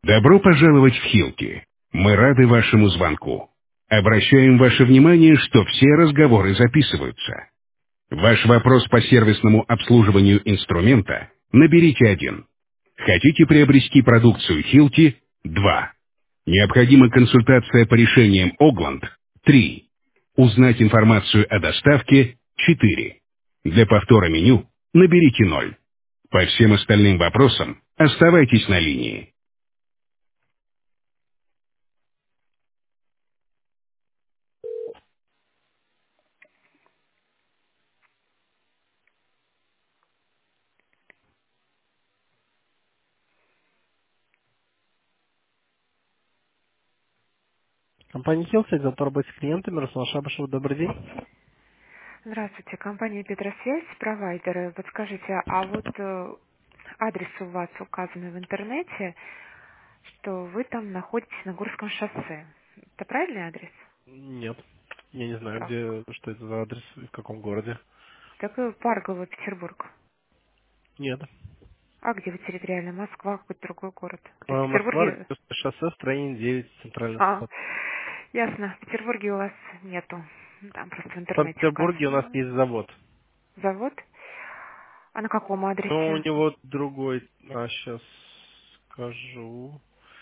Добро пожаловать в Хилти. Мы рады вашему звонку. Обращаем ваше внимание, что все разговоры записываются. Ваш вопрос по сервисному обслуживанию инструмента наберите 1. Хотите приобрести продукцию Хилти? 2. Необходима консультация по решениям Огланд? 3. Узнать информацию о доставке? 4. Для повтора меню наберите 0. По всем остальным вопросам оставайтесь на линии. Компания Хилсайд, за работе с клиентами, Руслан Шабашев, добрый день. Здравствуйте, компания Петросвязь, провайдеры. Подскажите, а вот адрес у вас указанный в интернете, что вы там находитесь на Гурском шоссе. Это правильный адрес? Нет, я не знаю, Так. что это за адрес и в каком городе. Так Паргово, Петербург. Нет. А где вы территориально? Москва, какой-то другой город? То есть в Москва, Петербурге... Ростовское шоссе, строение 9, центральный А, вход. ясно. В Петербурге у вас нету. Там просто в В интернете Санкт-Петербурге у нас указано. есть завод. Завод. А на каком Но у адресе? него другой, сейчас скажу.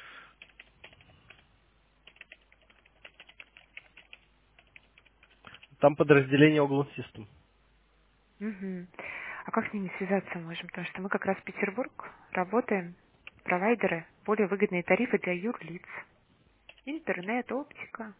Там подразделение Oglon System. Мгм. А как с ними связаться можем? Потому что мы как раз в Петербург работаем, провайдеры, более выгодные тарифы для юрлиц. Интернет, оптика.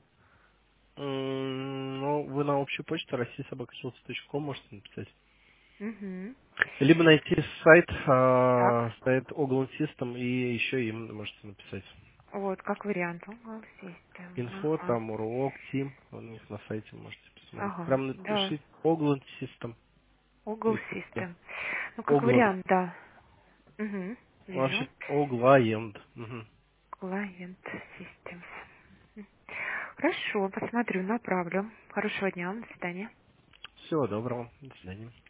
Ну, вы на общую почту россияsobakahills.com можете написать. Угу. Либо найти сайт, Так, сайт Oglon System и еще им можете написать. вот, как вариант. Google System. Инфо, Ага. там, урок, Тим, у них на сайте можете посмотреть. Ага, Прям да. напишите Oglon System. Google И все. System. Ну, как Oglon. вариант, да. Угу. Вижу. Вообще, Ogland. Client Systems. Мгм. Хорошо, посмотрю, направлю. Хорошего дня, до свидания. Всего доброго. До свидания.